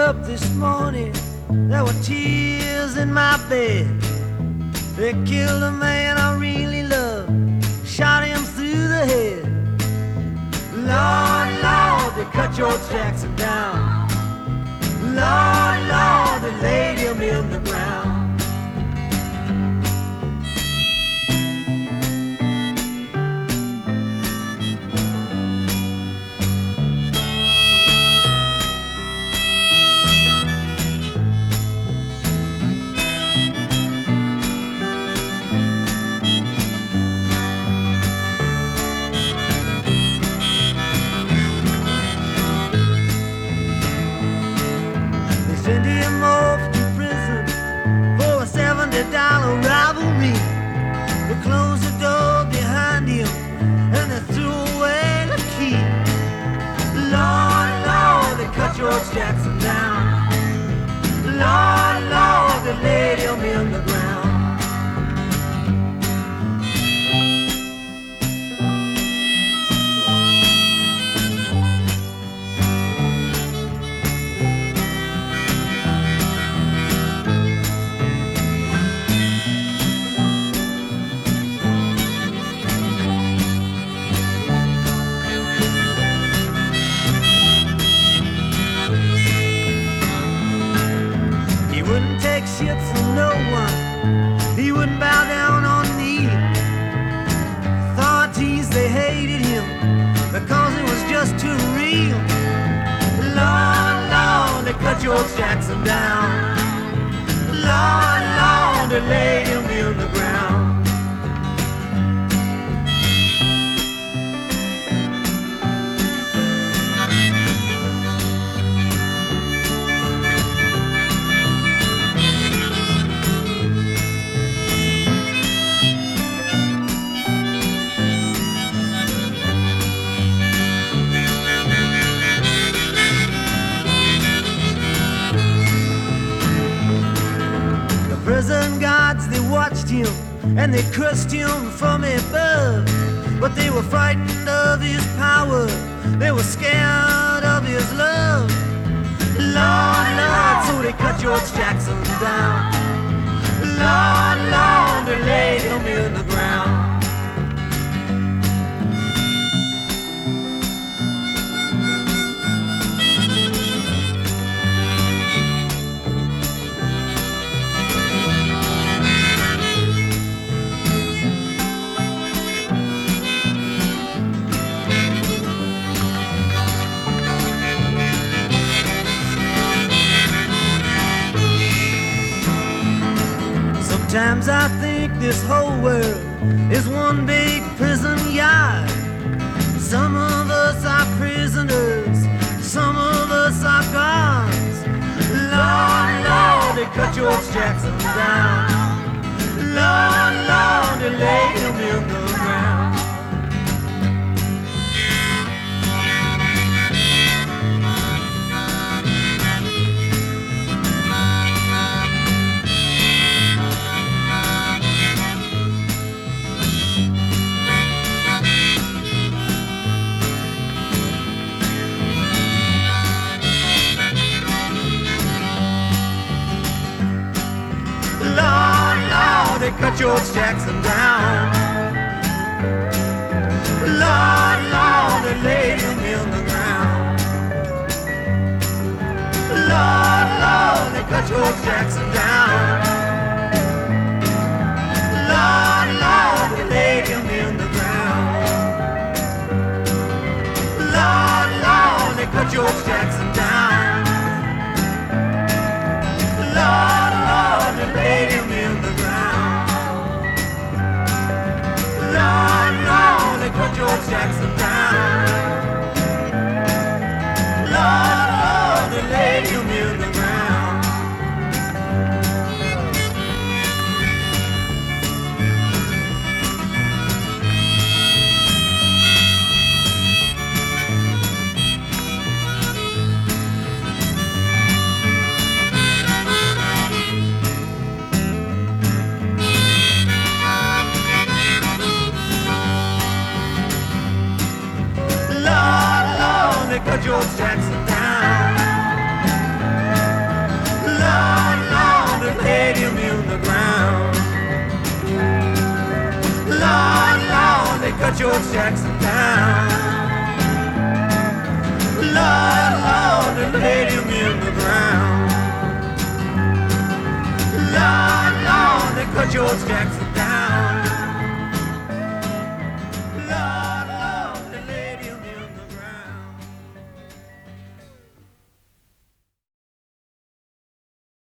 up this morning, there were tears in my bed. They killed a man I really loved, shot him through the head. Lord, Lord, they cut George Jackson down. Lord, Lord, they laid him in the ground. Send him off to prison for a $70 rivalry. They closed the door behind him and they threw away the key. Lord, Lord, they cut George Jackson down. Lord, Lord, they laid him in the ground. Shit from no one, he wouldn't bow down on knee. Authorities, they hated him because it was just too real. Lord, Lord, they cut George Jackson down. Lord, Lord, they laid him in the ground. Prison guards, they watched him and they cursed him from above. But they were frightened of his power, they were scared of his love. Lord, Lord, so they cut George Jackson down. Lord, Lord, they laid him in the ground. Sometimes I think this whole world is one big prison yard. Some of us are prisoners, some of us are guards. Lord, Lord, they cut George Jackson down. Lord, Lord, they laid him in the ground. They cut George Jackson down. Lord, Lord, they laid him in the ground. Lord, Lord, they cut George Jackson down. Lord, Lord, they laid him in the ground. Lord, Lord, they cut George Jackson down. Lord, Lord, they laid him in the ground. Lord, Lord, they cut George Jackson down. Lord, Lord, they laid him in the ground. Lord, Lord, they cut George Jackson down. George Jackson down. Lord, Lord, they laid him in the ground. Lord, Lord, they cut George Jackson